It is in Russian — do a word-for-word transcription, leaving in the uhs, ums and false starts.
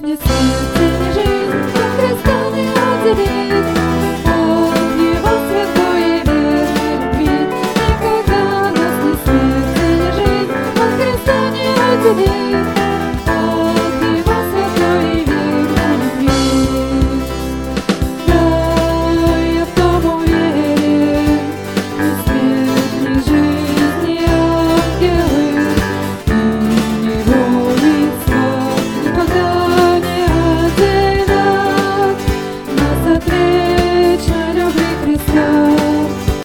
не смерть, не жизнь, от Христа не отделить. От Его святой и верной любви никогда нас ни смерть, ни жизнь от Христа не отделить.